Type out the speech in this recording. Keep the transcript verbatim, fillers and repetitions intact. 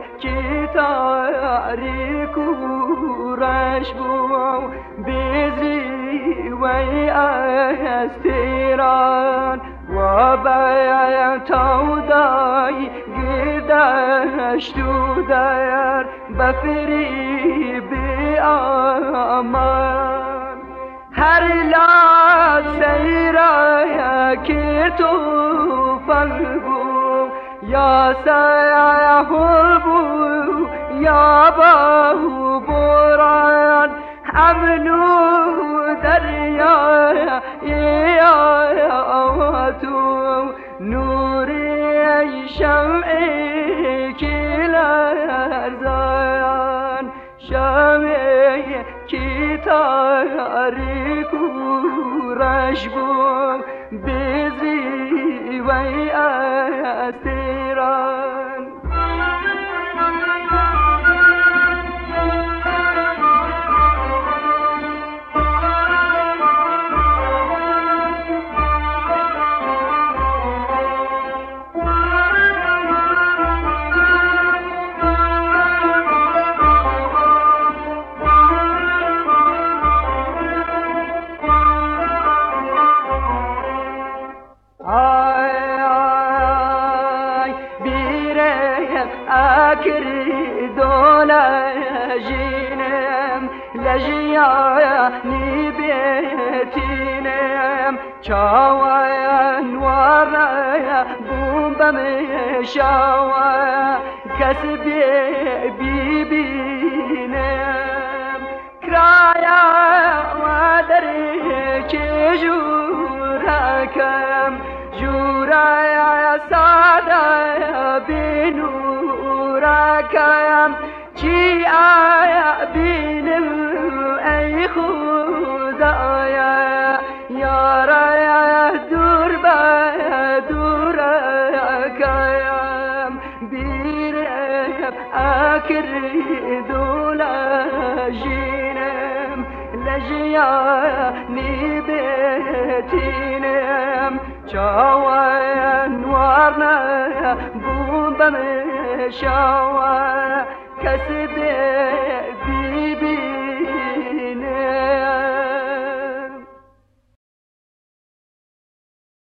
کی تاریک و رش بو بیزی وی استیران و بیتو دای گردشت و در بفری بی آمان هر لحظه سیره که تو فلبو یا سیحل بو یا باهو بران امنو دریا یا تو نوری شمعی که لرزان شمعی که تاریک و رش بو بیزی وی استیران لجینم لجیانی بیتینم چاوان وارا بومبم شاوا کس بی بینم کرایا و در که جورکم جورای ساده بینورکم چی آیا بینم ای خدایا یارا دور با دور کم بیرم اکر دولا جینم لجیانی بیتینم چاوان وارنا بومبم شاوا کس